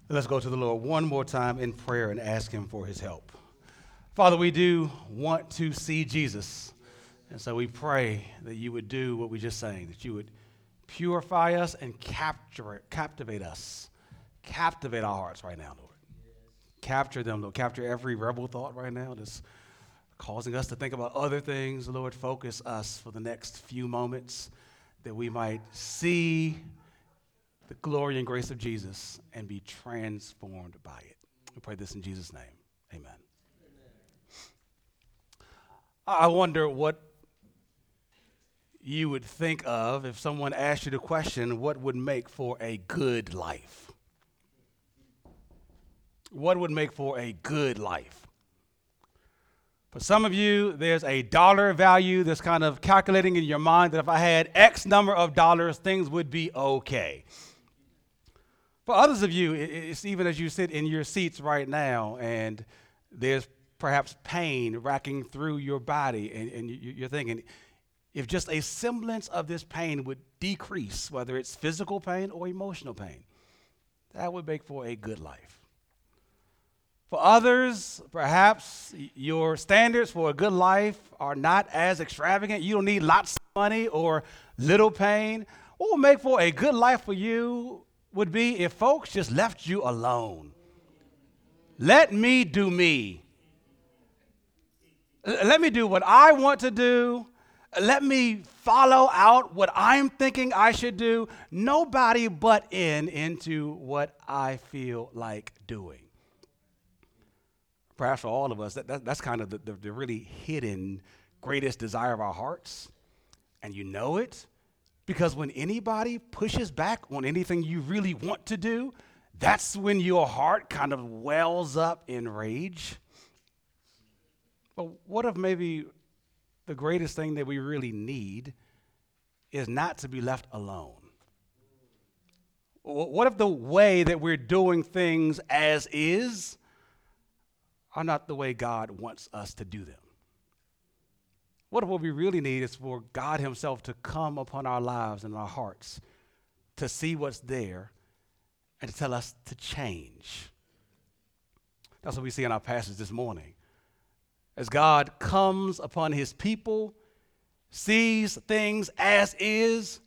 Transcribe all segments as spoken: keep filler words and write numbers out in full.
Let's go to the Lord one more time in prayer and ask him for his help. Father, we do want to see Jesus. And so we pray that you would do what we just sang, that you would purify us and capture, captivate us. Captivate our hearts right now, Lord. Capture them, Lord. Capture every rebel thought right now that's causing us to think about other things. Lord, focus us for the next few moments that we might see the glory and grace of Jesus and be transformed by it. We pray this in Jesus' name. Amen. Amen. I wonder what you would think of if someone asked you the question, what would make for a good life? What would make for a good life? For some of you, there's a dollar value that's kind of calculating in your mind that if I had X number of dollars, things would be okay. For others of you, it's even as you sit in your seats right now and there's perhaps pain racking through your body and, and you're thinking, if just a semblance of this pain would decrease, whether it's physical pain or emotional pain, that would make for a good life. For others, perhaps your standards for a good life are not as extravagant. You don't need lots of money or little pain. What would make for a good life for you would be if folks just left you alone. Let me do me. Let me do what I want to do. Let me follow out what I'm thinking I should do. Nobody butt in into what I feel like doing. Perhaps for all of us, that, that, that's kind of the, the, the really hidden greatest desire of our hearts. And you know it. Because when anybody pushes back on anything you really want to do, that's when your heart kind of wells up in rage. But what if maybe the greatest thing that we really need is not to be left alone? What if the way that we're doing things as is are not the way God wants us to do them? What if what we really need is for God himself to come upon our lives and our hearts, to see what's there, and to tell us to change? That's what we see in our passage this morning. As God comes upon his people, sees things as is,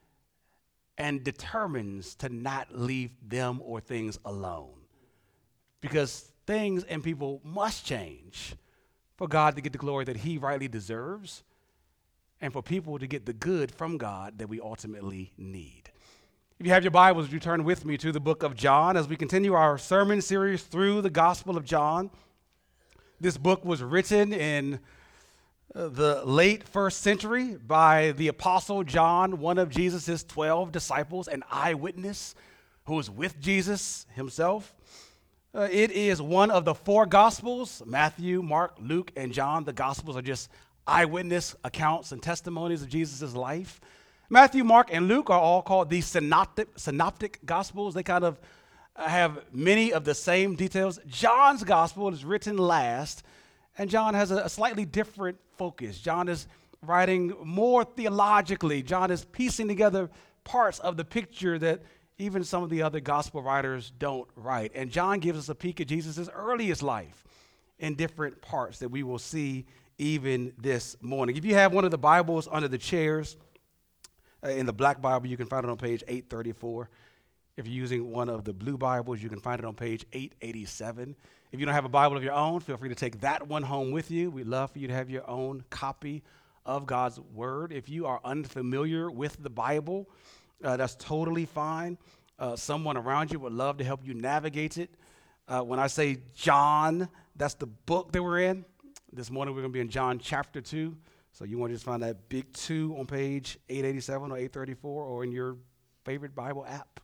and determines to not leave them or things alone. Because things and people must change for God to get the glory that he rightly deserves, and for people to get the good from God that we ultimately need. If you have your Bibles, you turn with me to the book of John as we continue our sermon series through the Gospel of John. This book was written in uh, the late first century by the Apostle John, one of Jesus' twelve disciples, an eyewitness who was with Jesus himself. Uh, it is one of the four Gospels, Matthew, Mark, Luke, and John. The Gospels are just eyewitness accounts and testimonies of Jesus' life. Matthew, Mark, and Luke are all called the synoptic, synoptic Gospels. They kind of have many of the same details. John's Gospel is written last, and John has a, a slightly different focus. John is writing more theologically. John is piecing together parts of the picture that even some of the other gospel writers don't write. And John gives us a peek at Jesus' earliest life in different parts that we will see even this morning. If you have one of the Bibles under the chairs, uh, in the black Bible, you can find it on page eight thirty-four. If you're using one of the blue Bibles, you can find it on page eight eighty-seven. If you don't have a Bible of your own, feel free to take that one home with you. We'd love for you to have your own copy of God's Word. If you are unfamiliar with the Bible, Uh, that's totally fine. Uh, someone around you would love to help you navigate it. Uh, when I say John, that's the book that we're in. This morning we're going to be in John chapter two. So you want to just find that big two on page eight eighty-seven or eight thirty-four or in your favorite Bible app.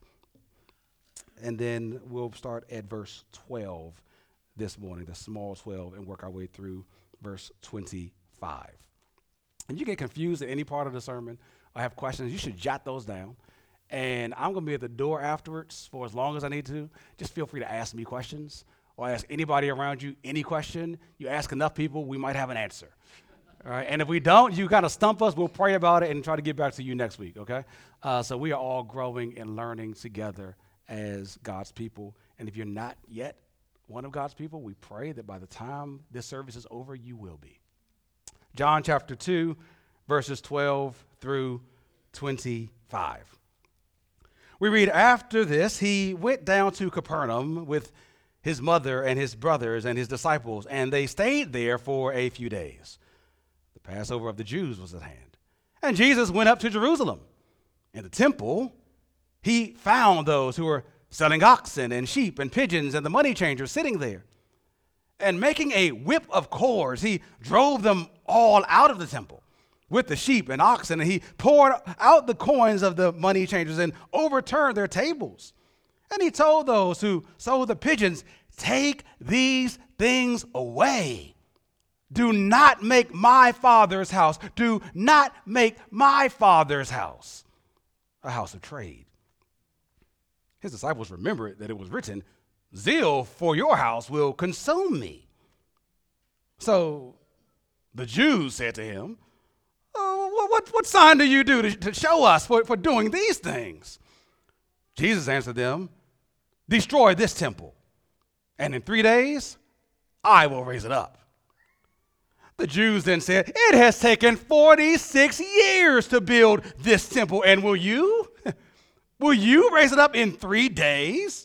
And then we'll start at verse twelve this morning, the small twelve, and work our way through verse twenty-five. And you get confused at any part of the sermon or have questions, you should jot those down. And I'm going to be at the door afterwards for as long as I need to. Just feel free to ask me questions or ask anybody around you any question. You ask enough people, we might have an answer. All right. And if we don't, you kind of stump us. We'll pray about it and try to get back to you next week. Okay. Uh, so we are all growing and learning together as God's people And if you're not yet one of God's people, we pray that by the time this service is over, you will be. John chapter two, verses twelve through twenty-five. We read, after this, he went down to Capernaum with his mother and his brothers and his disciples, and they stayed there for a few days. The Passover of the Jews was at hand. And Jesus went up to Jerusalem. In the temple, he found those who were selling oxen and sheep and pigeons and the money changers sitting there. And making a whip of cords, he drove them all out of the temple with the sheep and oxen, and he poured out the coins of the money changers and overturned their tables. And he told those who sold the pigeons, take these things away. Do not make my Father's house, do not make my Father's house a house of trade. His disciples remembered that it was written, zeal for your house will consume me. So the Jews said to him, oh, what, what sign do you do to, to show us for, for doing these things? Jesus answered them, destroy this temple, and in three days I will raise it up. The Jews then said, it has taken forty-six years to build this temple, and will you? Will you raise it up in three days?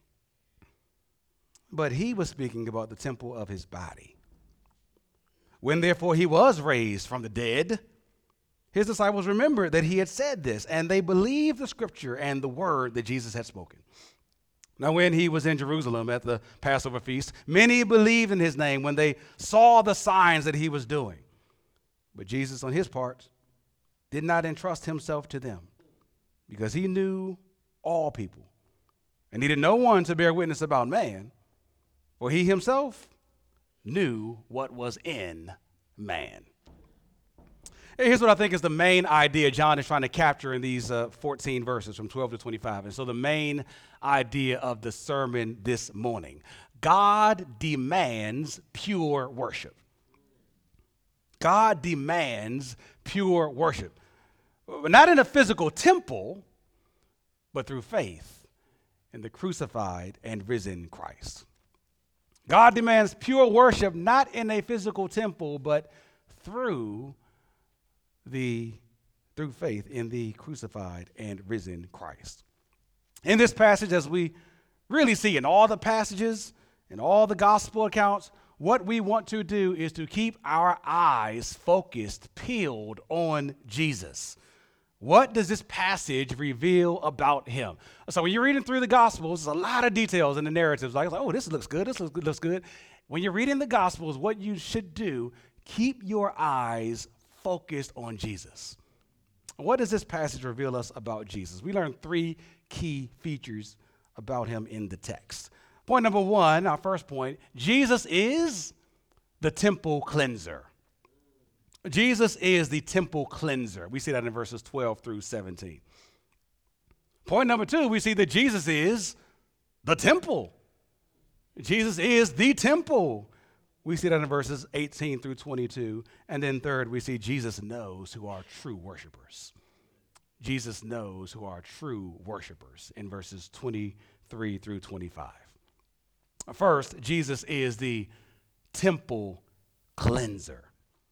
But he was speaking about the temple of his body. When therefore he was raised from the dead, his disciples remembered that he had said this, and they believed the scripture and the word that Jesus had spoken. Now, when he was in Jerusalem at the Passover feast, many believed in his name when they saw the signs that he was doing. But Jesus, on his part, did not entrust himself to them, because he knew all people and needed no one to bear witness about man, for he himself knew what was in man. Here's what I think is the main idea John is trying to capture in these uh, fourteen verses from twelve to twenty-five. And so the main idea of the sermon this morning, God demands pure worship. God demands pure worship. Not in a physical temple, but through faith in the crucified and risen Christ. God demands pure worship not in a physical temple, but through the through faith in the crucified and risen Christ. In this passage, as we really see in all the passages, in all the gospel accounts, what we want to do is to keep our eyes focused, peeled on Jesus. What does this passage reveal about him? So when you're reading through the Gospels, there's a lot of details in the narratives. Like, oh, this looks good, this looks good, looks good. When you're reading the Gospels, what you should do, keep your eyes focused on Jesus. What does this passage reveal us about Jesus? We learn three key features about him in the text. Point number one, our first point, Jesus is the temple cleanser. Jesus is the temple cleanser. We see that in verses twelve through seventeen. Point number two, we see that Jesus is the temple. Jesus is the temple. We see that in verses eighteen through twenty-two. And then third, we see Jesus knows who are true worshipers. Jesus knows who are true worshipers in verses twenty-three through twenty-five. First, Jesus is the temple cleanser.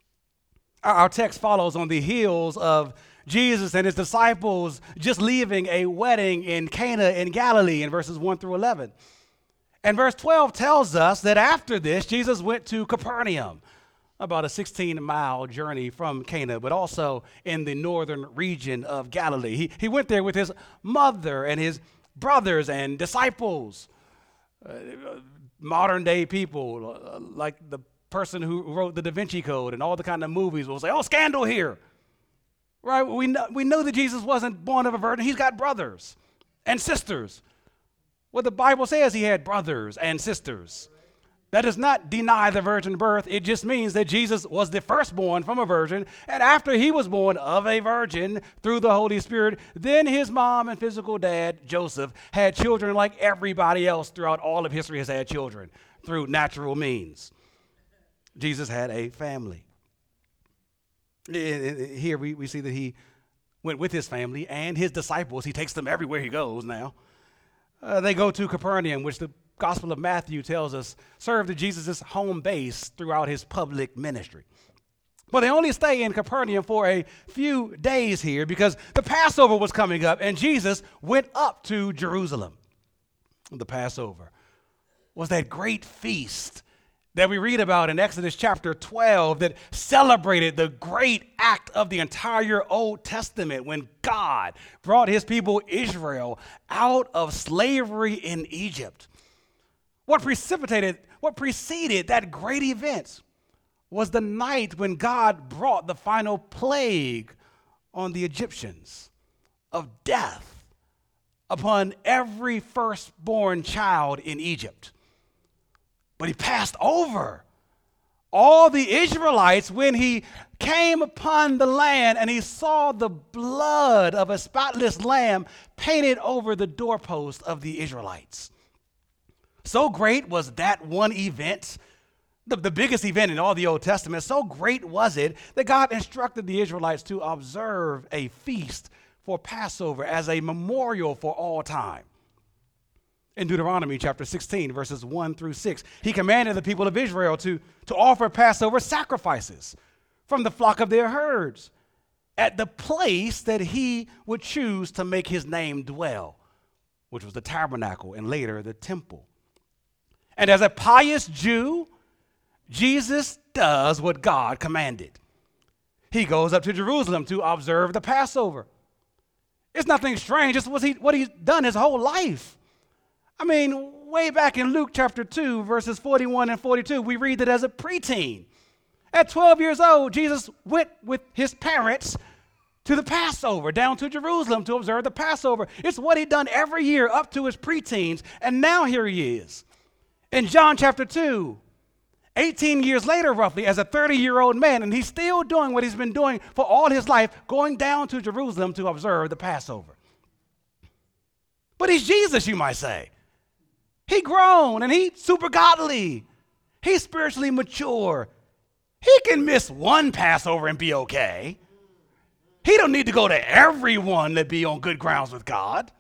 Our text follows on the heels of Jesus and his disciples just leaving a wedding in Cana in Galilee in verses one through eleven. And verse twelve tells us that after this, Jesus went to Capernaum, about a sixteen-mile journey from Cana, but also in the northern region of Galilee. He, he went there with his mother and his brothers and disciples, uh, modern-day people, uh, like the person who wrote the Da Vinci Code and all the kind of movies will say, oh, scandal here, right? We know, we know that Jesus wasn't born of a virgin. He's got brothers and sisters. Well, the Bible says he had brothers and sisters. That does not deny the virgin birth. It just means that Jesus was the firstborn from a virgin, and after he was born of a virgin through the Holy Spirit, then his mom and physical dad, Joseph, had children like everybody else throughout all of history has had children through natural means. Jesus had a family. Here we, we see that he went with his family and his disciples. He takes them everywhere he goes now. Uh, they go to Capernaum, which the Gospel of Matthew tells us served as Jesus' home base throughout his public ministry. But they only stay in Capernaum for a few days here because the Passover was coming up and Jesus went up to Jerusalem. The Passover was that great feast that we read about in Exodus chapter twelve that celebrated the great act of the entire Old Testament when God brought his people Israel out of slavery in Egypt. What precipitated, what preceded that great event was the night when God brought the final plague on the Egyptians of death upon every firstborn child in Egypt. But he passed over all the Israelites when he came upon the land and he saw the blood of a spotless lamb painted over the doorpost of the Israelites. So great was that one event, the, the biggest event in all the Old Testament, so great was it that God instructed the Israelites to observe a feast for Passover as a memorial for all time. In Deuteronomy chapter sixteen, verses one through six, he commanded the people of Israel to, to offer Passover sacrifices from the flock of their herds at the place that he would choose to make his name dwell, which was the tabernacle and later the temple. And as a pious Jew, Jesus does what God commanded. He goes up to Jerusalem to observe the Passover. It's nothing strange. It's what, he, what he's done his whole life. I mean, way back in Luke chapter two, verses forty-one and forty-two, we read that as a preteen. At twelve years old, Jesus went with his parents to the Passover, down to Jerusalem to observe the Passover. It's what he'd done every year up to his preteens, and now here he is. In John chapter two, eighteen years later roughly, as a thirty-year-old man, and he's still doing what he's been doing for all his life, going down to Jerusalem to observe the Passover. But he's Jesus, you might say. He grown and he's super godly. He's spiritually mature. He can miss one Passover and be okay. He don't need to go to everyone to be on good grounds with God.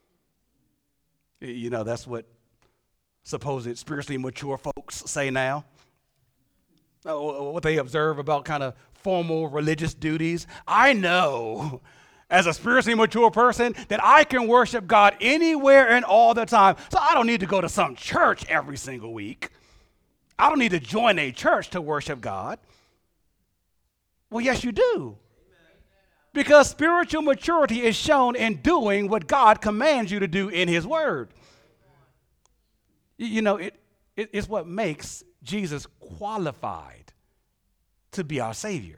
You know, that's what supposed spiritually mature folks say now. What they observe about kind of formal religious duties. I know as a spiritually mature person that I can worship God anywhere and all the time. So I don't need to go to some church every single week. I don't need to join a church to worship God. Well, yes, you do. Because spiritual maturity is shown in doing what God commands you to do in his word. You know, it, it it's what makes Jesus qualified to be our Savior.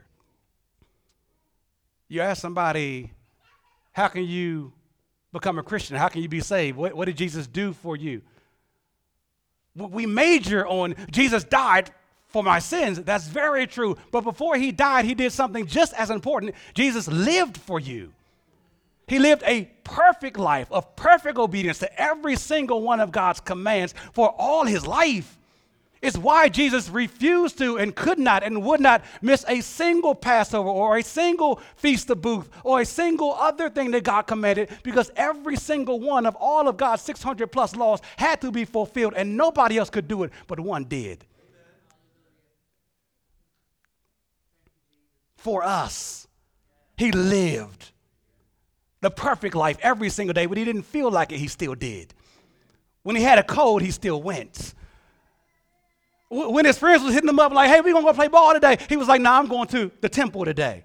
You ask somebody, how can you become a Christian? How can you be saved? What, what did Jesus do for you? We major on Jesus died for my sins. That's very true. But before he died, he did something just as important. Jesus lived for you. He lived a perfect life of perfect obedience to every single one of God's commands for all his life. It's why Jesus refused to and could not and would not miss a single Passover or a single Feast of Booths or a single other thing that God commanded, because every single one of all of God's six hundred plus laws had to be fulfilled, and nobody else could do it, but one did. For us, he lived the perfect life every single day. When he didn't feel like it, he still did. When he had a cold, he still went. When his friends was hitting him up like, hey, we're going to go play ball today, he was like, nah, I'm going to the temple today.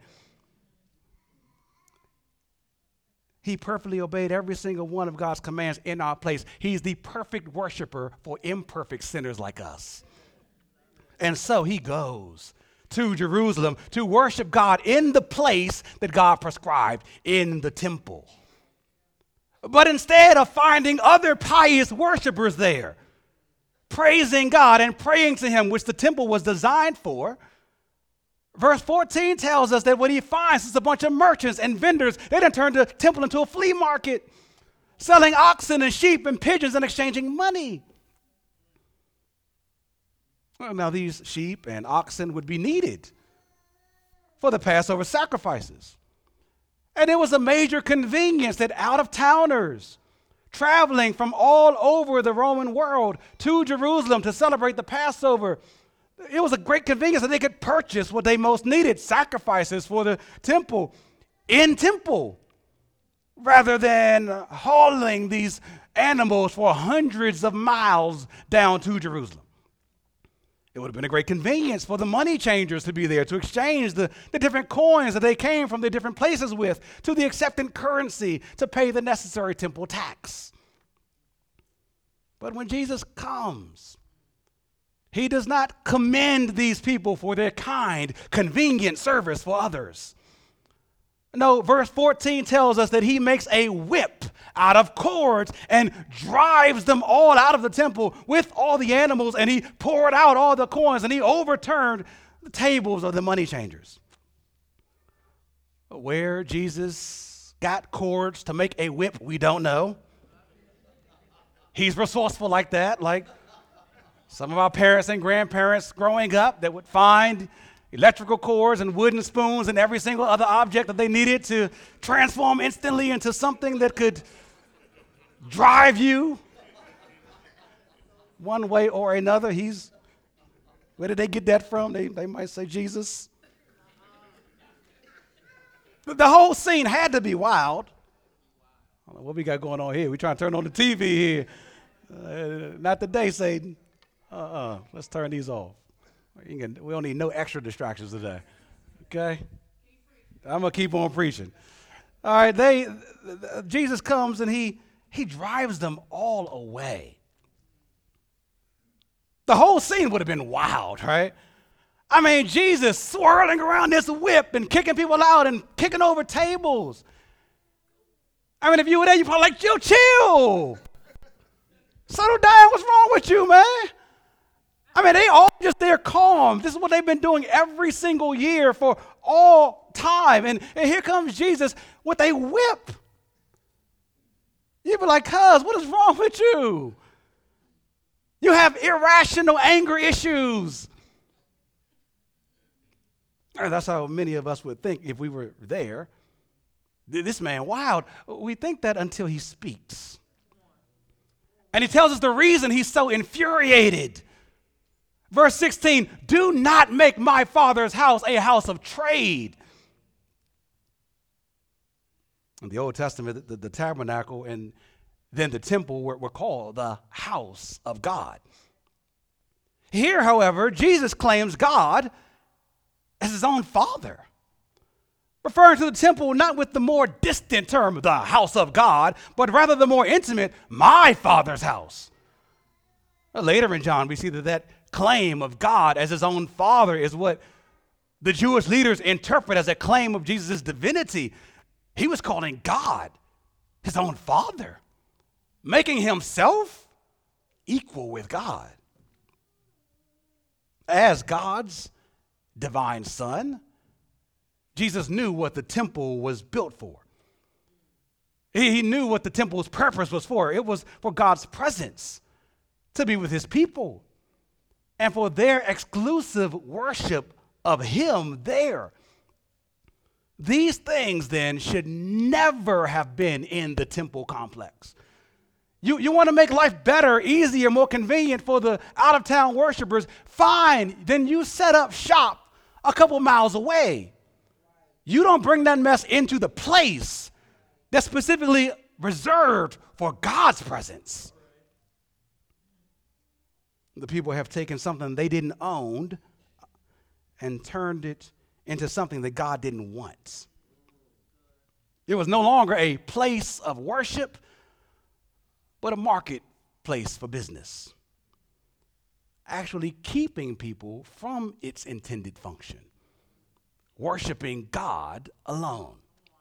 He perfectly obeyed every single one of God's commands in our place. He's the perfect worshiper for imperfect sinners like us. And so he goes to Jerusalem to worship God in the place that God prescribed, in the temple. But instead of finding other pious worshipers there, praising God and praying to him, which the temple was designed for, verse fourteen tells us that what he finds is a bunch of merchants and vendors. They done turned the temple into a flea market, selling oxen and sheep and pigeons and exchanging money. Well, now these sheep and oxen would be needed for the Passover sacrifices. And it was a major convenience that out-of-towners, traveling from all over the Roman world to Jerusalem to celebrate the Passover. It was a great convenience that they could purchase what they most needed, sacrifices for the temple, in temple, rather than hauling these animals for hundreds of miles down to Jerusalem. It would have been a great convenience for the money changers to be there to exchange the, the different coins that they came from the different places with to the accepted currency to pay the necessary temple tax. But when Jesus comes, he does not commend these people for their kind, convenient service for others. No, verse fourteen tells us that he makes a whip out of cords and drives them all out of the temple with all the animals, and he poured out all the coins, and he overturned the tables of the money changers. Where Jesus got cords to make a whip, we don't know. He's resourceful like that, like some of our parents and grandparents growing up that would find electrical cords and wooden spoons and every single other object that they needed to transform instantly into something that could drive you one way or another. He's, where did they get that from? They, they might say Jesus. The whole scene had to be wild. I don't know what we got going on here. We're trying to turn on the T V here. Uh, not today, Satan. Uh-uh. Let's turn these off. We don't need no extra distractions today, okay? I'm going to keep on preaching. All right, they, Jesus comes and he, he drives them all away. The whole scene would have been wild, right? I mean, Jesus swirling around this whip and kicking people out and kicking over tables. I mean, if you were there, you'd probably like, yo, chill. Settle down. What's wrong with you, man? I mean, they all just there calm. This is what they've been doing every single year for all time. And, and here comes Jesus with a whip. You'd be like, cuz, what is wrong with you? You have irrational anger issues. And that's how many of us would think if we were there. This man, wild. We think that until he speaks. And he tells us the reason he's so infuriated. Verse sixteen, do not make my Father's house a house of trade. In the Old Testament, the, the tabernacle and then the temple were, were called the house of God. Here, however, Jesus claims God as his own Father, referring to the temple not with the more distant term, the house of God, but rather the more intimate, my Father's house. Later in John, we see that that claim of God as his own Father is what the Jewish leaders interpret as a claim of Jesus' divinity. He was calling God his own Father, making himself equal with God. As God's divine Son, Jesus knew what the temple was built for. He, he knew what the temple's purpose was for. It was for God's presence, to be with his people, and for their exclusive worship of him there. These things then should never have been in the temple complex. You, you want to make life better, easier, more convenient for the out-of-town worshipers, fine, then you set up shop a couple miles away. You don't bring that mess into the place that's specifically reserved for God's presence. The people have taken something they didn't own and turned it into something that God didn't want. It was no longer a place of worship, but a marketplace for business, actually keeping people from its intended function, worshiping God alone.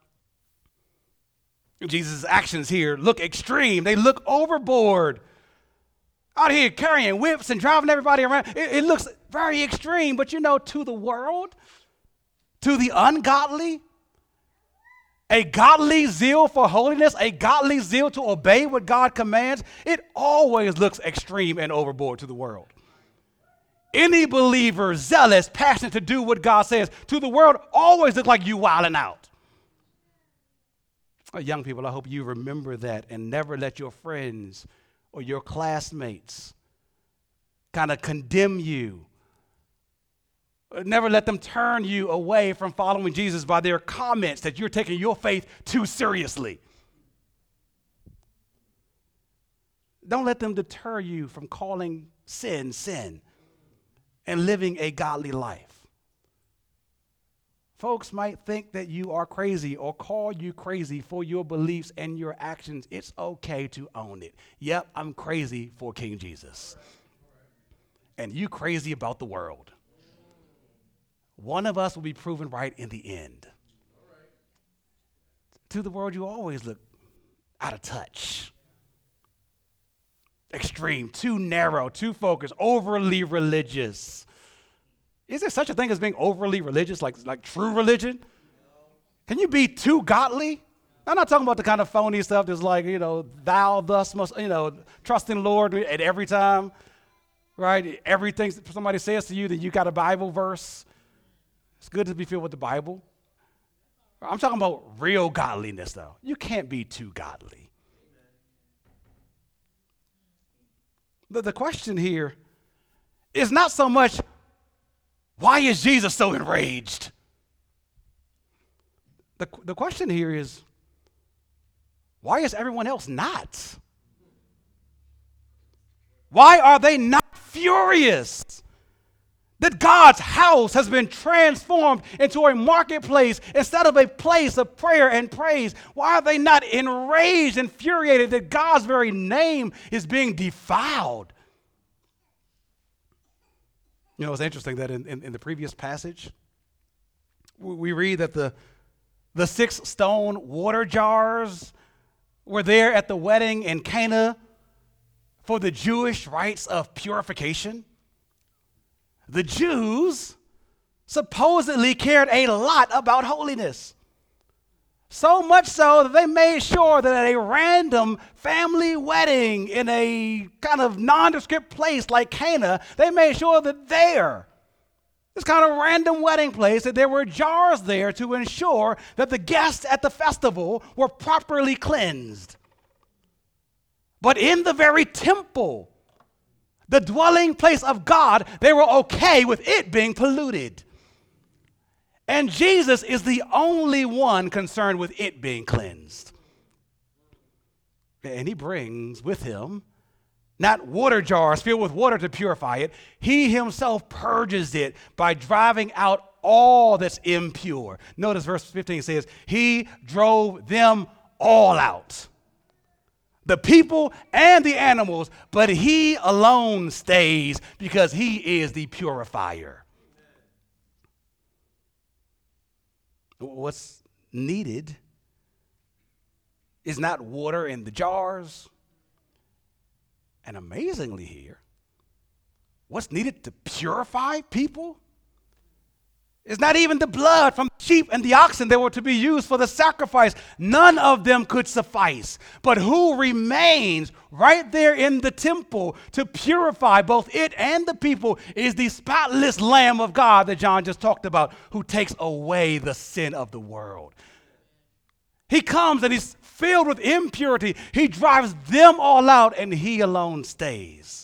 Jesus' actions here look extreme. They look overboard. Out here carrying whips and driving everybody around. It, it looks very extreme, but you know, to the world, to the ungodly, a godly zeal for holiness, a godly zeal to obey what God commands, it always looks extreme and overboard to the world. Any believer, zealous, passionate to do what God says, to the world always look like you wilding out. Uh, young people, I hope you remember that and never let your friends or your classmates kind of condemn you. Uh, Never let them turn you away from following Jesus by their comments that you're taking your faith too seriously. Don't let them deter you from calling sin, sin, and living a godly life. Folks might think that you are crazy or call you crazy for your beliefs and your actions. It's okay to own it. Yep, I'm crazy for King Jesus. And you crazy about the world. One of us will be proven right in the end. To the world, you always look out of touch. Extreme, too narrow, too focused, overly religious. Is there such a thing as being overly religious, like, like true religion? Can you be too godly? I'm not talking about the kind of phony stuff that's like, you know, thou thus must, you know, trust in the Lord at every time, right? Everything somebody says to you that you got a Bible verse. It's good to be filled with the Bible. I'm talking about real godliness, though. You can't be too godly. The, the question here is not so much, why is Jesus so enraged? The, the question here is, why is everyone else not? Why are they not furious that God's house has been transformed into a marketplace instead of a place of prayer and praise? Why are they not enraged and infuriated that God's very name is being defiled? You know, it's interesting that in, in, in the previous passage, we, we read that the, the six stone water jars were there at the wedding in Cana for the Jewish rites of purification. The Jews supposedly cared a lot about holiness. So much so that they made sure that at a random family wedding in a kind of nondescript place like Cana, they made sure that there, this kind of random wedding place, that there were jars there to ensure that the guests at the festival were properly cleansed. But in the very temple, the dwelling place of God, they were okay with it being polluted. And Jesus is the only one concerned with it being cleansed. And he brings with him not water jars filled with water to purify it. He himself purges it by driving out all that's impure. Notice verse fifteen says, he drove them all out. The people and the animals, but he alone stays because he is the purifier. What's needed is not water in the jars. And amazingly here, what's needed to purify people is not even the blood from the sheep and the oxen that were to be used for the sacrifice. None of them could suffice. But who remains right there in the temple to purify both it and the people is the spotless Lamb of God that John just talked about, who takes away the sin of the world. He comes and he's filled with impurity. He drives them all out and he alone stays.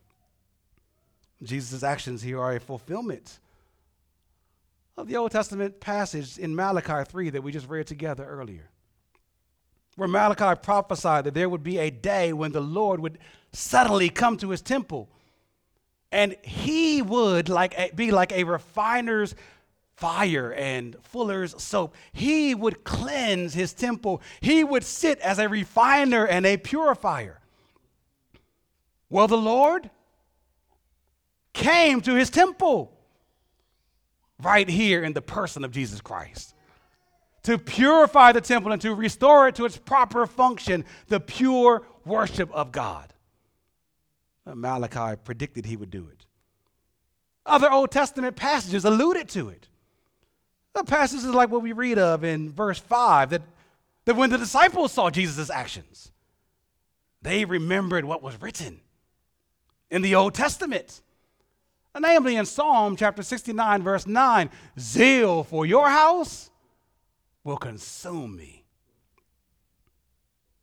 Jesus' actions here are a fulfillment of the Old Testament passage in Malachi three that we just read together earlier, where Malachi prophesied that there would be a day when the Lord would suddenly come to his temple, and he would like a, be like a refiner's fire and fuller's soap. He would cleanse his temple. He would sit as a refiner and a purifier. Well, the Lord came to his temple right here in the person of Jesus Christ to purify the temple and to restore it to its proper function, the pure worship of God. Malachi predicted he would do it. Other Old Testament passages alluded to it. The passages like what we read of in verse five, that, that when the disciples saw Jesus' actions, they remembered what was written in the Old Testament. Namely in Psalm chapter sixty-nine, verse nine, zeal for your house will consume me.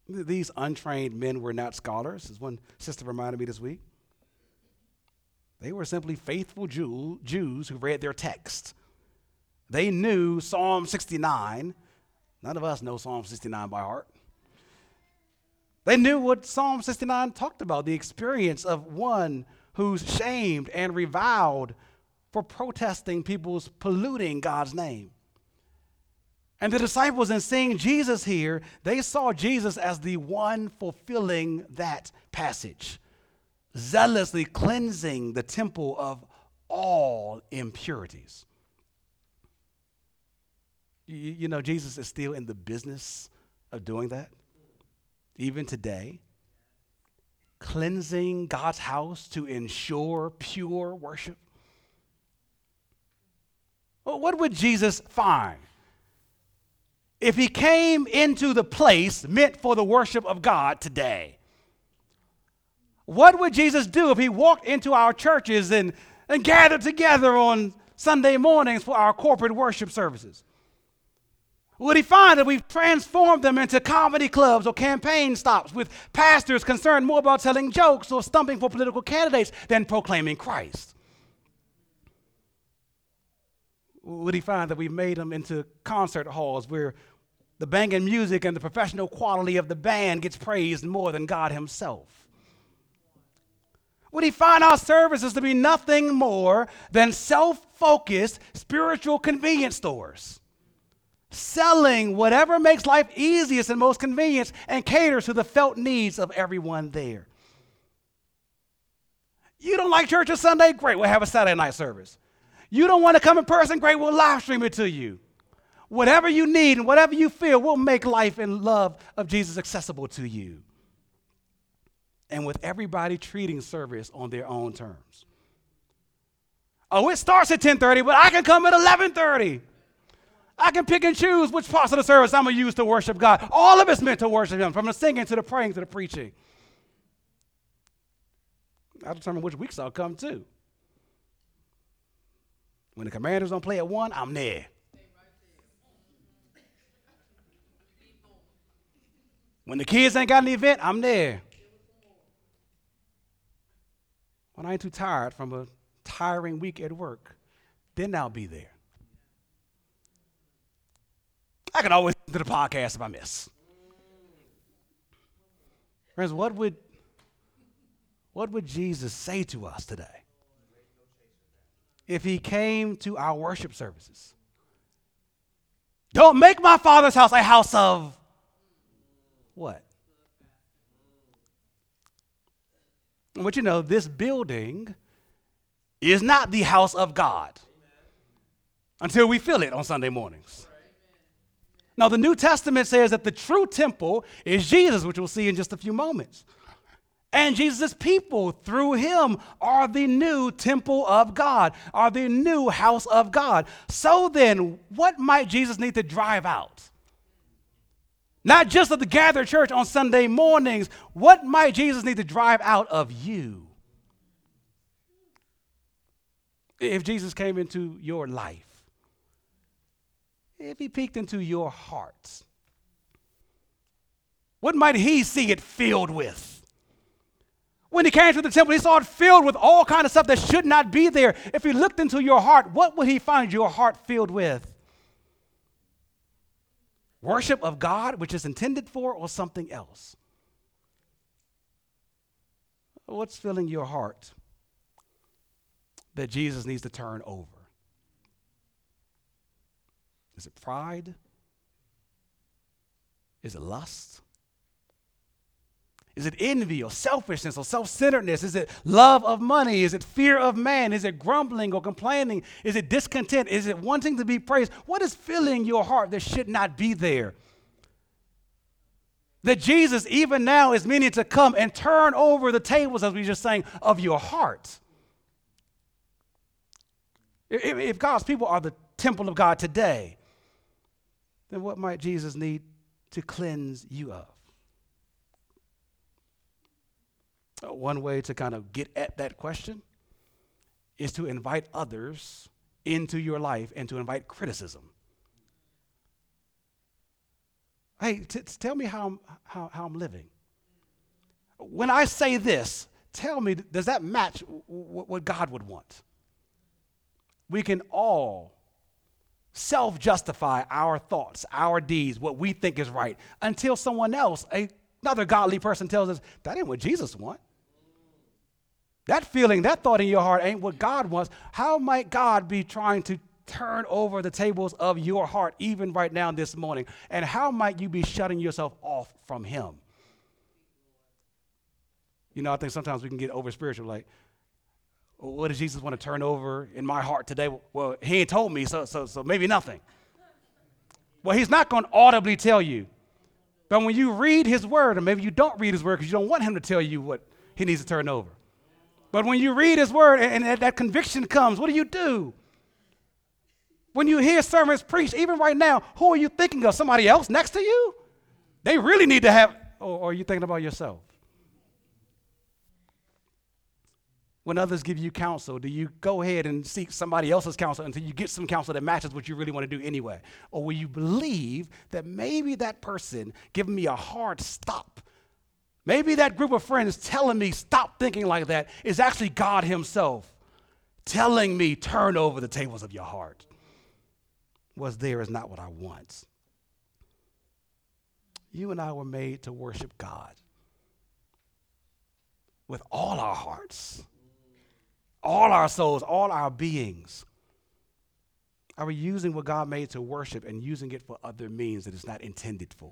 These untrained men were not scholars, as one sister reminded me this week. They were simply faithful Jew, Jews who read their text. They knew Psalm sixty-nine. None of us know Psalm sixty-nine by heart. They knew what Psalm sixty-nine talked about, the experience of one who's shamed and reviled for protesting people's polluting God's name. And the disciples, in seeing Jesus here, they saw Jesus as the one fulfilling that passage, zealously cleansing the temple of all impurities. You, you know, Jesus is still in the business of doing that, even today, cleansing God's house to ensure pure worship. Well, what would Jesus find if he came into the place meant for the worship of God today? What would Jesus do if he walked into our churches and, and gathered together on Sunday mornings for our corporate worship services? Would he find that we've transformed them into comedy clubs or campaign stops with pastors concerned more about telling jokes or stumping for political candidates than proclaiming Christ? Would he find that we've made them into concert halls where the banging music and the professional quality of the band gets praised more than God himself? Would he find our services to be nothing more than self-focused spiritual convenience stores, selling whatever makes life easiest and most convenient and caters to the felt needs of everyone there? You don't like church on Sunday? Great, we'll have a Saturday night service. You don't want to come in person? Great, we'll live stream it to you. Whatever you need and whatever you feel, we'll make life and love of Jesus accessible to you. And with everybody treating service on their own terms. Oh, it starts at ten thirty, but I can come at eleven thirty. I can pick and choose which parts of the service I'm going to use to worship God. All of it's meant to worship him, from the singing to the praying to the preaching. I'll determine which weeks I'll come to. When the Commanders don't play at one, I'm there. When the kids ain't got an event, I'm there. When I ain't too tired from a tiring week at work, then I'll be there. I can always listen to the podcast if I miss. Friends, what would, what would Jesus say to us today if he came to our worship services? Don't make my Father's house a house of what? But you know, this building is not the house of God until we feel it on Sunday mornings. Now, the New Testament says that the true temple is Jesus, which we'll see in just a few moments. And Jesus' people, through him, are the new temple of God, are the new house of God. So then, what might Jesus need to drive out? Not just of the gathered church on Sunday mornings, what might Jesus need to drive out of you? If Jesus came into your life, if he peeked into your heart, what might he see it filled with? When he came to the temple, he saw it filled with all kinds of stuff that should not be there. If he looked into your heart, what would he find your heart filled with? Worship of God, which is intended for, or something else? What's filling your heart that Jesus needs to turn over? Is it pride? Is it lust? Is it envy or selfishness or self-centeredness? Is it love of money? Is it fear of man? Is it grumbling or complaining? Is it discontent? Is it wanting to be praised? What is filling your heart that should not be there? That Jesus, even now, is meaning to come and turn over the tables, as we were just saying, of your heart. If, if God's people are the temple of God today, then what might Jesus need to cleanse you of? One way to kind of get at that question is to invite others into your life and to invite criticism. Hey, t- t- tell me how I'm, how, how I'm living. When I say this, tell me, does that match w- w- what God would want? We can all self-justify our thoughts, our deeds, what we think is right, until someone else, a, another godly person tells us, that ain't what Jesus wants. That feeling, that thought in your heart ain't what God wants. How might God be trying to turn over the tables of your heart even right now this morning? And how might you be shutting yourself off from him? You know, I think sometimes we can get over spiritual, like, well, what does Jesus want to turn over in my heart today? Well, he ain't told me, so so so maybe nothing. Well, he's not going to audibly tell you. But when you read his word, or maybe you don't read his word because you don't want him to tell you what he needs to turn over. But when you read his word and, and that conviction comes, what do you do? When you hear sermons preached, even right now, who are you thinking of? Somebody else next to you? They really need to have, or, or are you thinking about yourself? When others give you counsel, do you go ahead and seek somebody else's counsel until you get some counsel that matches what you really want to do anyway? Or will you believe that maybe that person giving me a hard stop, maybe that group of friends telling me stop thinking like that is actually God himself telling me turn over the tables of your heart? What's there is not what I want. You and I were made to worship God with all our hearts, all our souls, all our beings. Are we using what God made to worship and using it for other means that it's not intended for?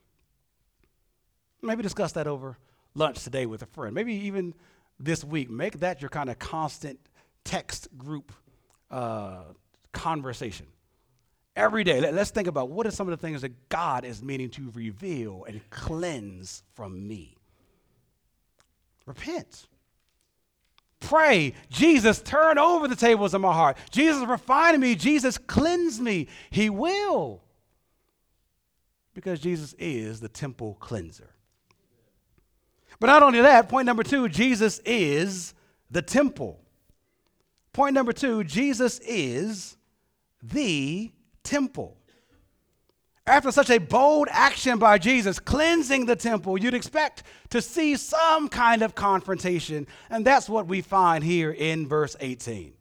Maybe discuss that over lunch today with a friend. Maybe even this week. Make that your kind of constant text group uh, conversation. Every day, let, let's think about what are some of the things that God is meaning to reveal and cleanse from me. Repent. Pray. Jesus, turn over the tables of my heart. Jesus, refine me. Jesus, cleanse me. He will. Because Jesus is the temple cleanser. But not only that, point number two, Jesus is the temple. Point number two, Jesus is the temple. After such a bold action by Jesus, cleansing the temple, you'd expect to see some kind of confrontation, and that's what we find here in verse eighteen.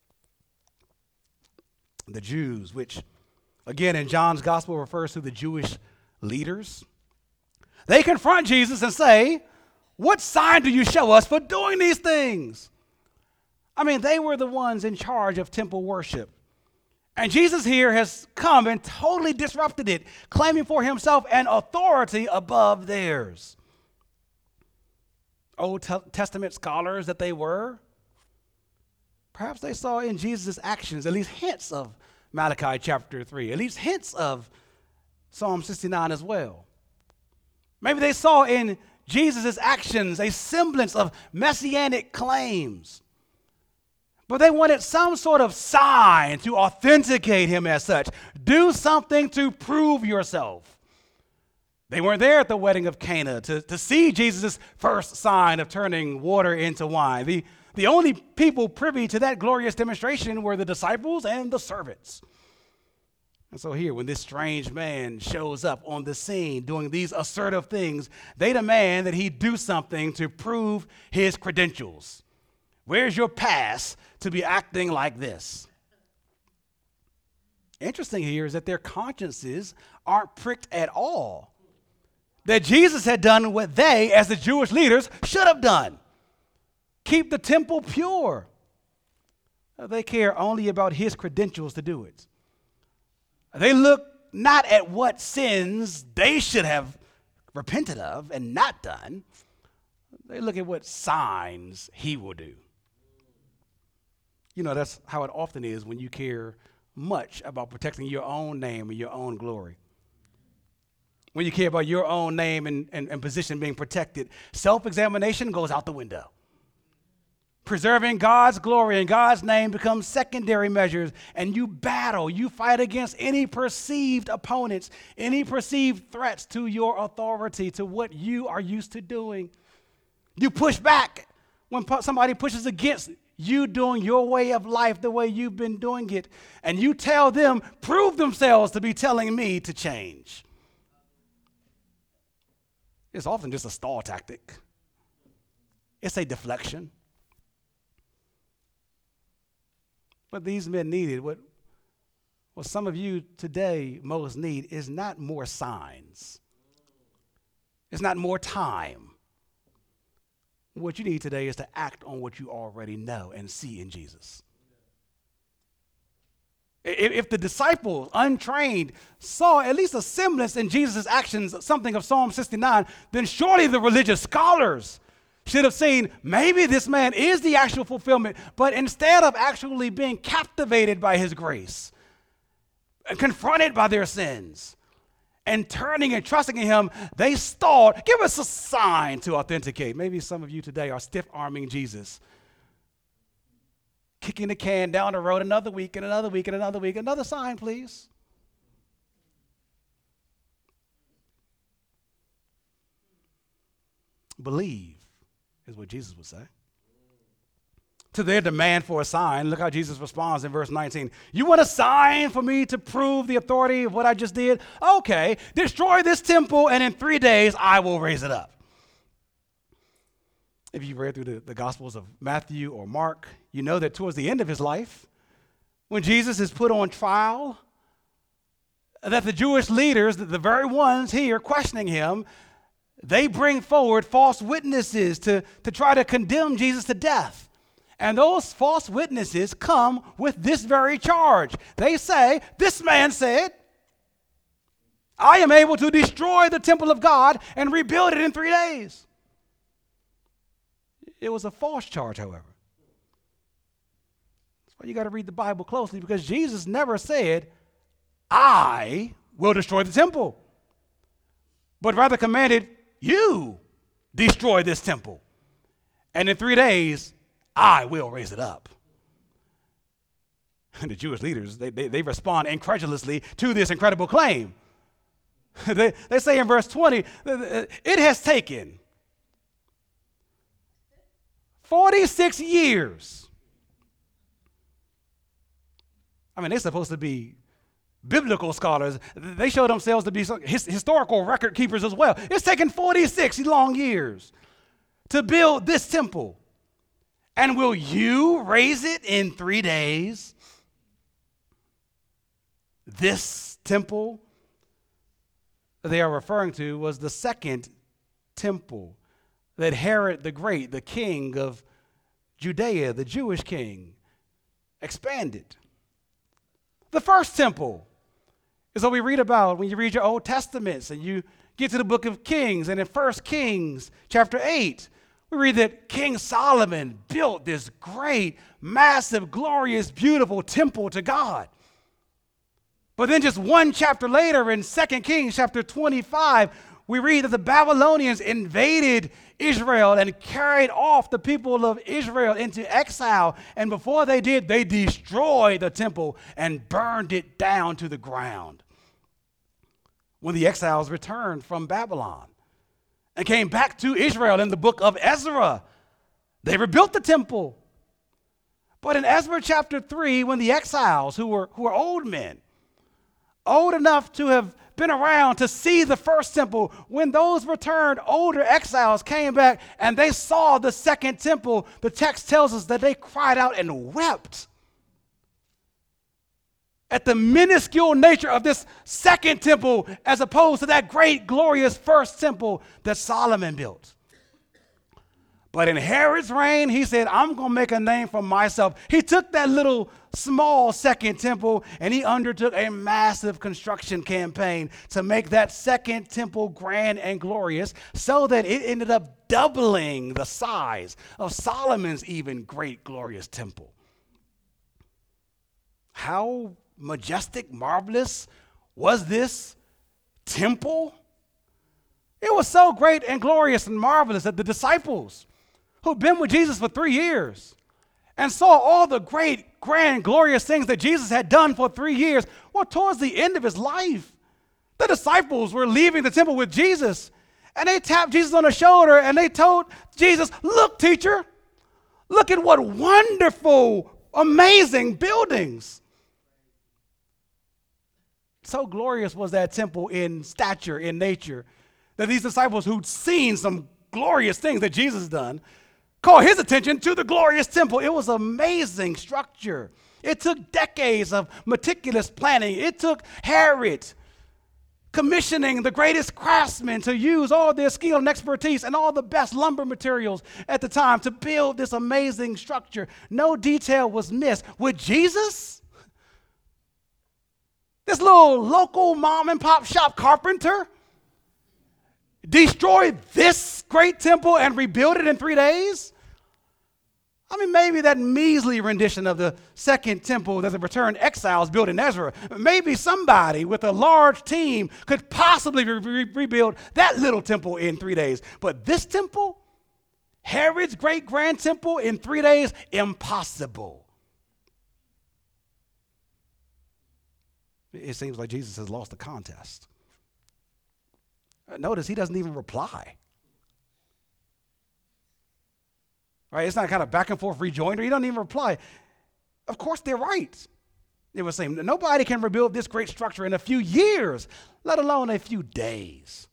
The Jews, which again in John's gospel refers to the Jewish leaders, they confront Jesus and say, "What sign do you show us for doing these things?" I mean, they were the ones in charge of temple worship. And Jesus here has come and totally disrupted it, claiming for himself an authority above theirs. Old Testament scholars that they were, perhaps they saw in Jesus' actions at least hints of Malachi chapter three, at least hints of Psalm sixty-nine as well. Maybe they saw in Jesus' actions a semblance of messianic claims. But they wanted some sort of sign to authenticate him as such. Do something to prove yourself. They weren't there at the wedding of Cana to, to see Jesus' first sign of turning water into wine. The, the only people privy to that glorious demonstration were the disciples and the servants. And so here, when this strange man shows up on the scene doing these assertive things, they demand that he do something to prove his credentials. Where's your pass to be acting like this? Interesting here is that their consciences aren't pricked at all. That Jesus had done what they, as the Jewish leaders, should have done. Keep the temple pure. They care only about his credentials to do it. They look not at what sins they should have repented of and not done. They look at what signs he will do. You know, that's how it often is when you care much about protecting your own name and your own glory. When you care about your own name and, and, and position being protected, self-examination goes out the window. Preserving God's glory and God's name becomes secondary measures, and you battle, you fight against any perceived opponents, any perceived threats to your authority, to what you are used to doing. You push back when somebody pushes against you doing your way of life the way you've been doing it, and you tell them, prove themselves to be telling me to change. It's often just a stall tactic. It's a deflection. But these men needed what, what some of you today most need is not more signs. It's not more time. What you need today is to act on what you already know and see in Jesus. If the disciples, untrained, saw at least a semblance in Jesus' actions, something of Psalm sixty-nine, then surely the religious scholars should have seen maybe this man is the actual fulfillment, but instead of actually being captivated by his grace, and confronted by their sins, and turning and trusting in him, they stalled. Give us a sign to authenticate. Maybe some of you today are stiff-arming Jesus, kicking the can down the road another week and another week and another week. Another sign, please. Believe is what Jesus would say. To their demand for a sign, look how Jesus responds in verse nineteen. You want a sign for me to prove the authority of what I just did? Okay, destroy this temple and in three days I will raise it up. If you read through the, the Gospels of Matthew or Mark, you know that towards the end of his life, when Jesus is put on trial, that the Jewish leaders, the very ones here questioning him, they bring forward false witnesses to, to try to condemn Jesus to death. And those false witnesses come with this very charge. They say, this man said, I am able to destroy the temple of God and rebuild it in three days. It was a false charge, however. That's why you got to read the Bible closely, because Jesus never said, I will destroy the temple, but rather commanded, you destroy this temple, and in three days, I will raise it up. And the Jewish leaders, they, they, they respond incredulously to this incredible claim. they, they say in verse twenty, it has taken forty-six years. I mean, they're supposed to be biblical scholars. They show themselves to be his, historical record keepers as well. It's taken forty-six long years to build this temple. And will you raise it in three days? This temple they are referring to was the second temple that Herod the Great, the king of Judea, the Jewish king, expanded. The first temple is what we read about when you read your Old Testaments and you get to the book of Kings. And in First Kings chapter eight, we read that King Solomon built this great, massive, glorious, beautiful temple to God. But then just one chapter later in Second Kings chapter twenty-five, we read that the Babylonians invaded Israel and carried off the people of Israel into exile. And before they did, they destroyed the temple and burned it down to the ground. When the exiles returned from Babylon and came back to Israel in the book of Ezra, they rebuilt the temple. But in Ezra chapter three, when the exiles, who were, who were old men, old enough to have been around to see the first temple, when those returned older exiles came back and they saw the second temple, the text tells us that they cried out and wept at the minuscule nature of this second temple as opposed to that great, glorious first temple that Solomon built. But in Herod's reign, he said, I'm going to make a name for myself. He took that little small second temple and he undertook a massive construction campaign to make that second temple grand and glorious so that it ended up doubling the size of Solomon's even great, glorious temple. How majestic, marvelous was this temple? It was so great and glorious and marvelous that the disciples who'd been with Jesus for three years and saw all the great, grand, glorious things that Jesus had done for three years, well, towards the end of his life, the disciples were leaving the temple with Jesus, and they tapped Jesus on the shoulder and they told Jesus, look, teacher, look at what wonderful, amazing buildings. So glorious was that temple in stature, in nature, that these disciples who'd seen some glorious things that Jesus done call his attention to the glorious temple. It was amazing structure. It took decades of meticulous planning. It took Herod commissioning the greatest craftsmen to use all their skill and expertise and all the best lumber materials at the time to build this amazing structure. No detail was missed. With Jesus, this little local mom and pop shop carpenter destroy this great temple and rebuild it in three days? I mean, maybe that measly rendition of the second temple that the returned exiles built in Ezra, maybe somebody with a large team could possibly re- re- rebuild that little temple in three days. But this temple, Herod's great grand temple in three days, impossible. It seems like Jesus has lost the contest. Notice he doesn't even reply. Right? It's not kind of back and forth rejoinder. He doesn't even reply. Of course, they're right. It was saying nobody can rebuild this great structure in a few years, let alone a few days.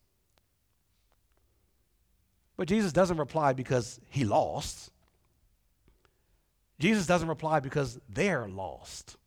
But Jesus doesn't reply because he lost. Jesus doesn't reply because they're lost.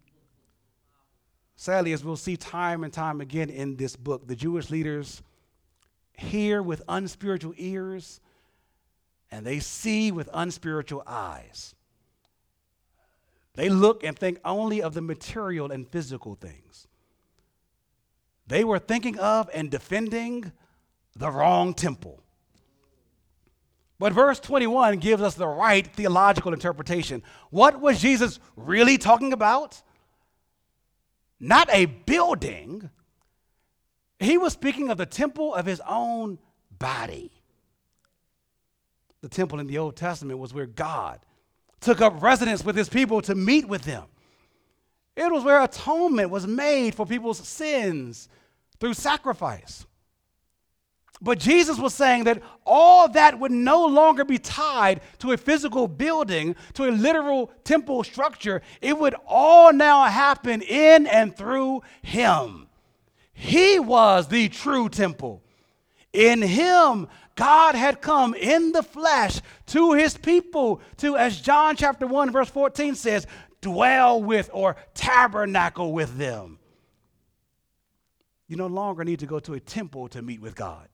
Sadly, as we'll see time and time again in this book, the Jewish leaders hear with unspiritual ears and they see with unspiritual eyes. They look and think only of the material and physical things. They were thinking of and defending the wrong temple. But verse twenty-one gives us the right theological interpretation. What was Jesus really talking about? Not a building. He was speaking of the temple of his own body. The temple in the Old Testament was where God took up residence with his people to meet with them. It was where atonement was made for people's sins through sacrifice. But Jesus was saying that all that would no longer be tied to a physical building, to a literal temple structure. It would all now happen in and through him. He was the true temple. In him, God had come in the flesh to his people to, as John chapter one, verse fourteen says, dwell with or tabernacle with them. You no longer need to go to a temple to meet with God.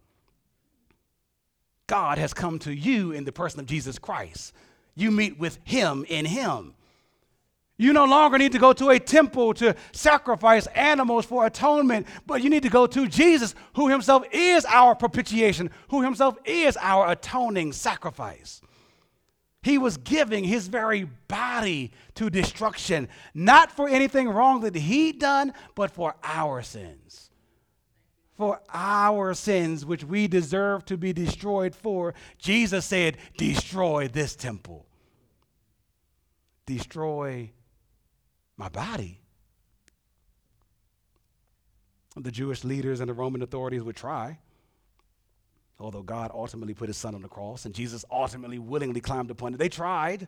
God has come to you in the person of Jesus Christ. You meet with him in him. You no longer need to go to a temple to sacrifice animals for atonement, but you need to go to Jesus, who himself is our propitiation, who himself is our atoning sacrifice. He was giving his very body to destruction, not for anything wrong that he'd done, but for our sins. For our sins, which we deserve to be destroyed for, Jesus said, destroy this temple. Destroy my body. The Jewish leaders and the Roman authorities would try, although God ultimately put his son on the cross and Jesus ultimately willingly climbed upon it. They tried,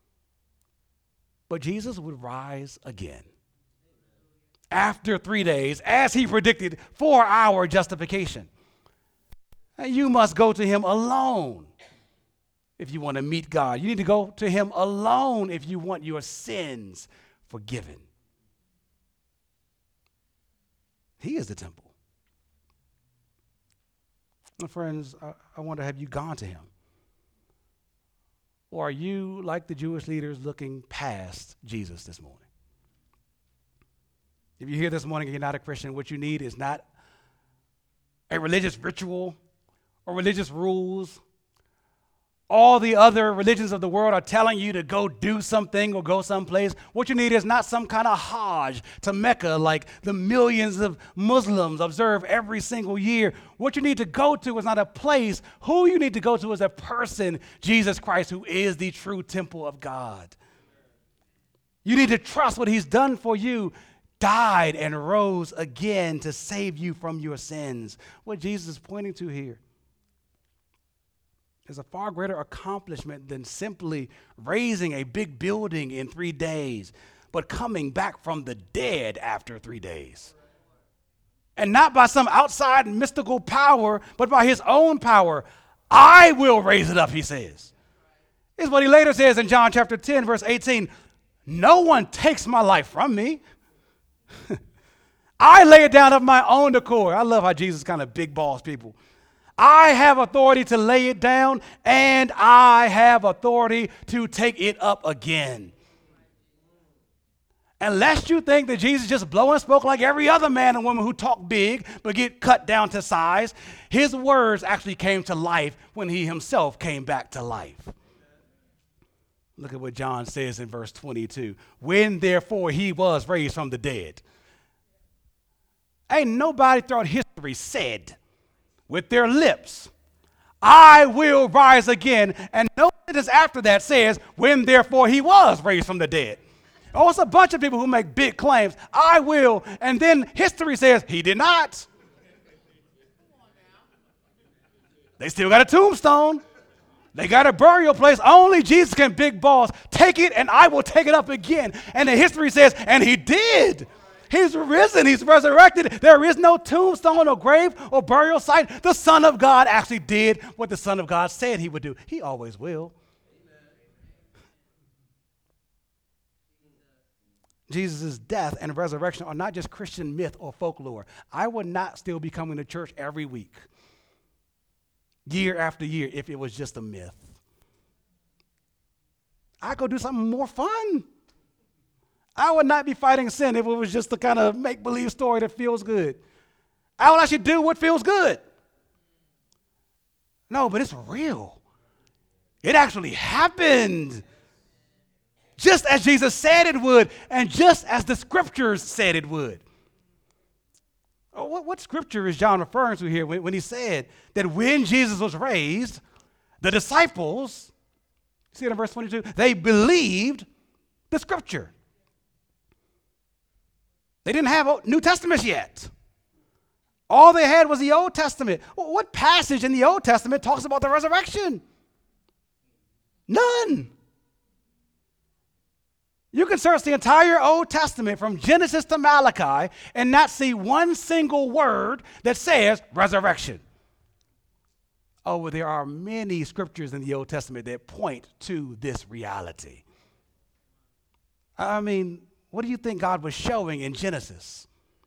but Jesus would rise again. After three days, as he predicted, for our justification. And you must go to him alone if you want to meet God. You need to go to him alone if you want your sins forgiven. He is the temple. My friends, I, I wonder, have you gone to him? Or are you, like the Jewish leaders, looking past Jesus this morning? If you're here this morning and you're not a Christian, what you need is not a religious ritual or religious rules. All the other religions of the world are telling you to go do something or go someplace. What you need is not some kind of Hajj to Mecca like the millions of Muslims observe every single year. What you need to go to is not a place. Who you need to go to is a person, Jesus Christ, who is the true temple of God. You need to trust what he's done for you. Died and rose again to save you from your sins. What Jesus is pointing to here is a far greater accomplishment than simply raising a big building in three days, but coming back from the dead after three days and not by some outside mystical power, but by his own power. I will raise it up, he says. This is what he later says in John chapter ten, verse eighteen. No one takes my life from me. I lay it down of my own accord. I love how Jesus kind of big balls people. I have authority to lay it down, and I have authority to take it up again. Unless you think that Jesus just blow and spoke like every other man and woman who talk big but get cut down to size, his words actually came to life when he himself came back to life. Look at what John says in verse twenty-two. When therefore he was raised from the dead. Ain't nobody throughout history said with their lips, I will rise again. And no sentence after that says, when therefore he was raised from the dead. Oh, it's a bunch of people who make big claims. I will. And then history says he did not. They still got a tombstone. They got a burial place. Only Jesus can big balls. Take it and I will take it up again. And the history says, and he did. He's risen. He's resurrected. There is no tombstone or grave or burial site. The Son of God actually did what the Son of God said he would do. He always will. Jesus' death and resurrection are not just Christian myth or folklore. I would not still be coming to church every week, year after year, if it was just a myth. I'd go do something more fun. I would not be fighting sin if it was just the kind of make-believe story that feels good. I would actually do what feels good. No, but it's real. It actually happened. Just as Jesus said it would, and just as the scriptures said it would. Oh, what, what scripture is John referring to here when, when he said that when Jesus was raised, the disciples, see it in verse twenty-two, they believed the scripture. They didn't have New Testaments yet. All they had was the Old Testament. Well, what passage in the Old Testament talks about the resurrection? None. You can search the entire Old Testament from Genesis to Malachi and not see one single word that says resurrection. Oh, well, there are many scriptures in the Old Testament that point to this reality. I mean, what do you think God was showing in Genesis?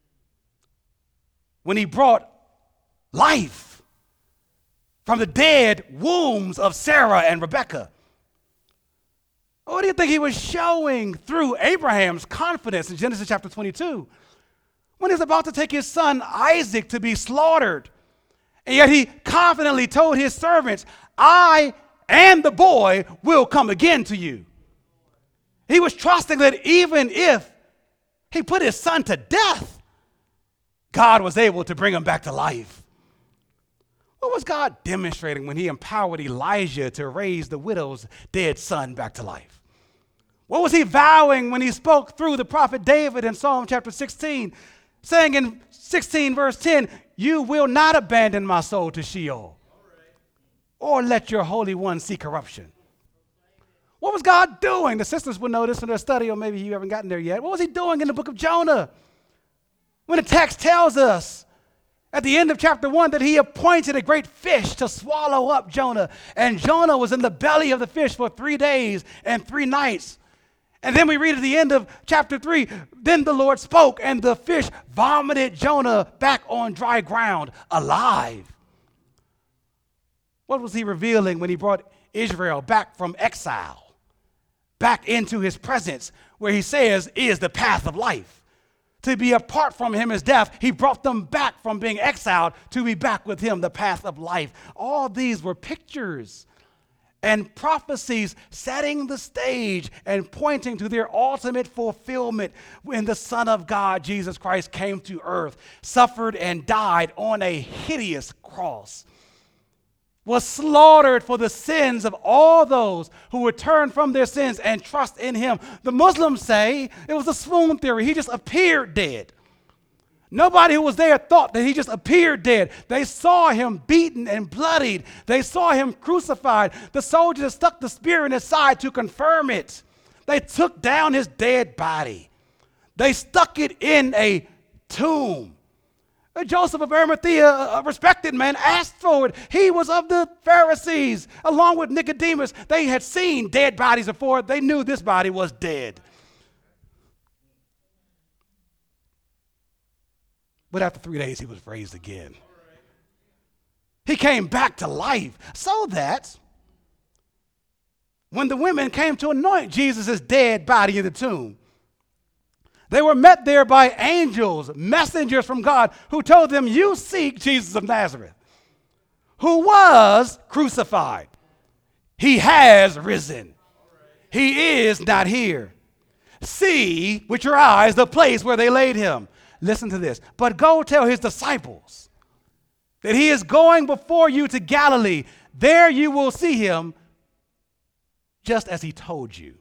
When he brought life from the dead wombs of Sarah and Rebekah. What do you think he was showing through Abraham's confidence in Genesis chapter twenty-two? When he's about to take his son Isaac to be slaughtered. And yet he confidently told his servants, I and the boy will come again to you. He was trusting that even if he put his son to death, God was able to bring him back to life. What was God demonstrating when he empowered Elijah to raise the widow's dead son back to life? What was he vowing when he spoke through the prophet David in Psalm chapter sixteen, saying in sixteen verse ten, you will not abandon my soul to Sheol, or let your Holy One see corruption. What was God doing? The sisters will know this in their study, or maybe you haven't gotten there yet. What was he doing in the book of Jonah? When the text tells us at the end of chapter one that he appointed a great fish to swallow up Jonah. And Jonah was in the belly of the fish for three days and three nights. And then we read at the end of chapter three, then the Lord spoke and the fish vomited Jonah back on dry ground alive. What was he revealing when he brought Israel back from exile, back into his presence, where he says is the path of life? To be apart from him is death. He brought them back from being exiled to be back with him, the path of life. All these were pictures and prophecies setting the stage and pointing to their ultimate fulfillment when the Son of God, Jesus Christ, came to earth, suffered and died on a hideous cross, was slaughtered for the sins of all those who would turn from their sins and trust in him. The Muslims say it was a swoon theory. He just appeared dead. Nobody who was there thought that he just appeared dead. They saw him beaten and bloodied. They saw him crucified. The soldiers stuck the spear in his side to confirm it. They took down his dead body. They stuck it in a tomb. Uh, Joseph of Arimathea, a respected man, asked for it. He was of the Pharisees, along with Nicodemus. They had seen dead bodies before. They knew this body was dead. But after three days, he was raised again. He came back to life so that when the women came to anoint Jesus' dead body in the tomb, they were met there by angels, messengers from God, who told them, you seek Jesus of Nazareth, who was crucified. He has risen. He is not here. See with your eyes the place where they laid him. Listen to this. But go tell his disciples that he is going before you to Galilee. There you will see him just as he told you.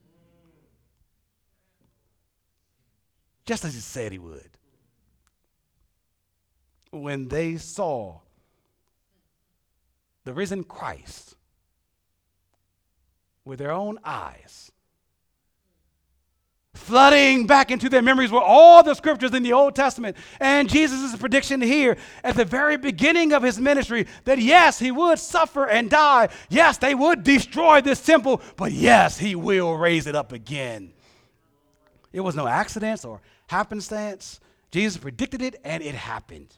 Just as he said he would. When they saw the risen Christ with their own eyes, flooding back into their memories were all the scriptures in the Old Testament and Jesus' prediction here at the very beginning of his ministry that yes, he would suffer and die. Yes, they would destroy this temple, but yes, he will raise it up again. It was no accidents or happenstance. Jesus predicted it and it happened.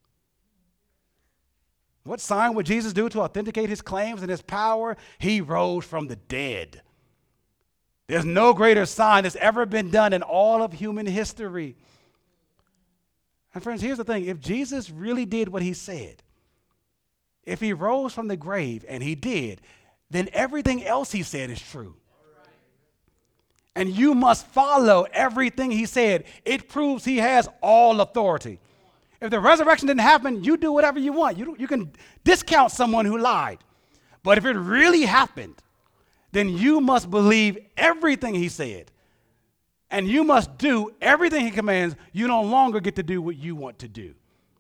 What sign would Jesus do to authenticate his claims and his power? He rose from the dead. There's no greater sign that's ever been done in all of human history. And friends, here's the thing. If Jesus really did what he said, if he rose from the grave, and he did, then everything else he said is true. And you must follow everything he said. It proves he has all authority. If the resurrection didn't happen, you do whatever you want. You, you can discount someone who lied. But if it really happened, then you must believe everything he said. And you must do everything he commands. You no longer get to do what you want to do.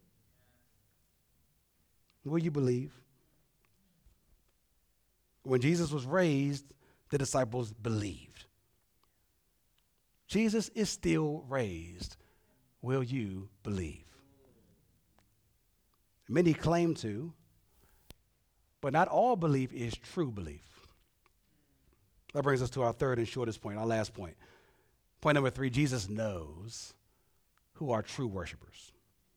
Will you believe? When Jesus was raised, the disciples believed. Jesus is still raised. Will you believe? Many claim to, but not all belief is true belief. That brings us to our third and shortest point, our last point. Point number three, Jesus knows who are true worshipers.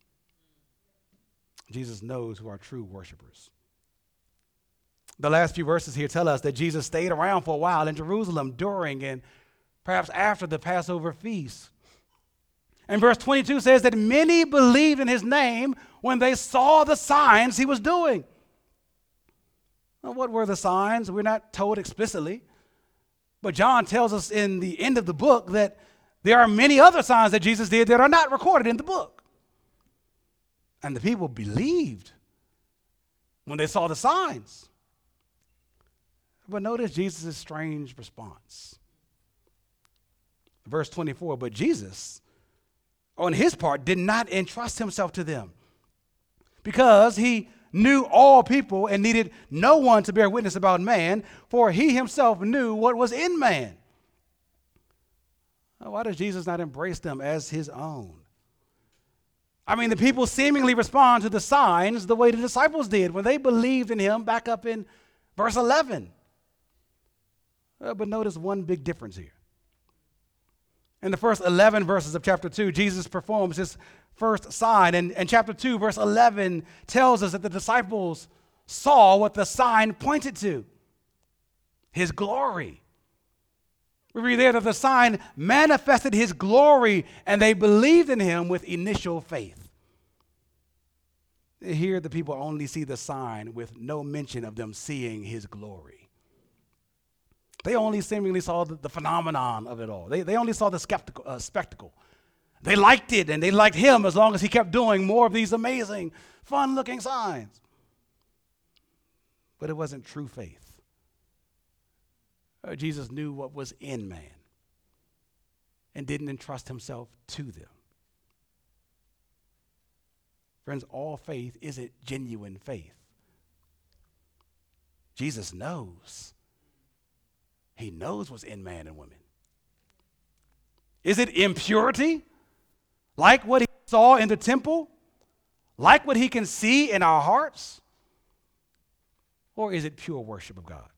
Jesus knows who are true worshipers. The last few verses here tell us that Jesus stayed around for a while in Jerusalem during and perhaps after the Passover feast. And verse twenty-two says that many believed in his name when they saw the signs he was doing. Well, what were the signs? We're not told explicitly. But John tells us in the end of the book that there are many other signs that Jesus did that are not recorded in the book. And the people believed when they saw the signs. But notice Jesus' strange response. Verse twenty-four, but Jesus, on his part, did not entrust himself to them because he knew all people and needed no one to bear witness about man, for he himself knew what was in man. Why does Jesus not embrace them as his own? I mean, the people seemingly respond to the signs the way the disciples did when they believed in him back up in verse eleven. Uh, but notice one big difference here. In the first eleven verses of chapter two, Jesus performs his first sign. And, and chapter two, verse eleven tells us that the disciples saw what the sign pointed to, his glory. We read there that the sign manifested his glory and they believed in him with initial faith. Here the people only see the sign with no mention of them seeing his glory. They only seemingly saw the, the phenomenon of it all. They, they only saw the skeptical, uh, spectacle. They liked it, and they liked him as long as he kept doing more of these amazing, fun-looking signs. But it wasn't true faith. Uh, Jesus knew what was in man and didn't entrust himself to them. Friends, all faith isn't genuine faith. Jesus knows. He knows what's in man and women. Is it impurity, like what he saw in the temple? like what he can see in our hearts? Or is it pure worship of God?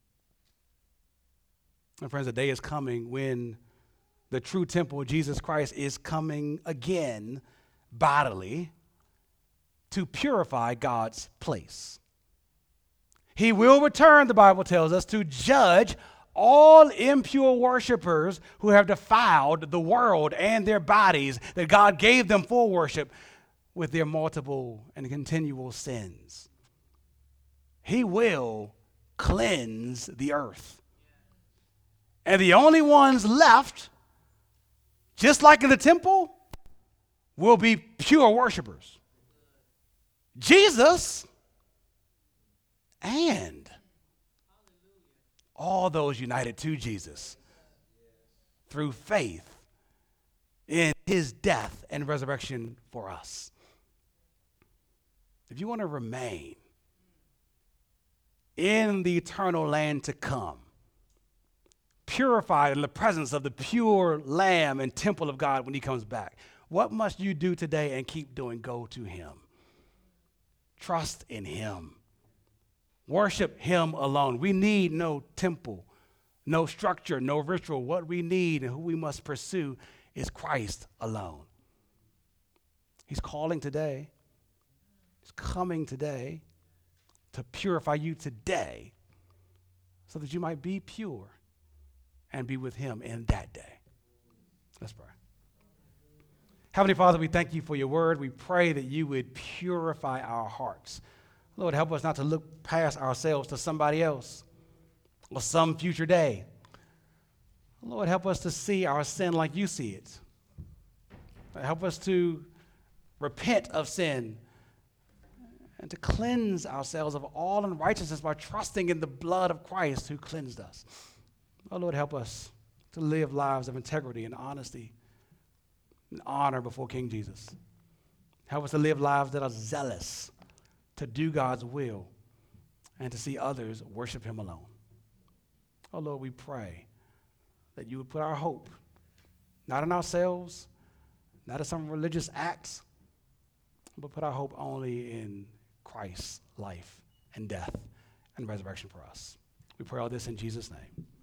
And friends, the day is coming when the true temple, Jesus Christ, is coming again bodily to purify God's place. He will return, the Bible tells us, to judge all impure worshipers who have defiled the world and their bodies that God gave them for worship with their multiple and continual sins. He will cleanse the earth. And the only ones left, just like in the temple, will be pure worshipers. Jesus and all those united to Jesus through faith in his death and resurrection for us. If you want to remain in the eternal land to come, purified in the presence of the pure Lamb and temple of God when he comes back, what must you do today and keep doing? Go to him. Trust in him. Worship him alone. We need no temple, no structure, no ritual. What we need and who we must pursue is Christ alone. He's calling today. He's coming today to purify you today so that you might be pure and be with him in that day. Let's pray. Heavenly Father, we thank you for your word. We pray that you would purify our hearts. Lord, help us not to look past ourselves to somebody else or some future day. Lord, help us to see our sin like you see it. Help us to repent of sin and to cleanse ourselves of all unrighteousness by trusting in the blood of Christ who cleansed us. Oh, Lord, help us to live lives of integrity and honesty and honor before King Jesus. Help us to live lives that are zealous to do God's will and to see others worship him alone. Oh, Lord, we pray that you would put our hope not in ourselves, not in some religious acts, but put our hope only in Christ's life and death and resurrection for us. We pray all this in Jesus' name.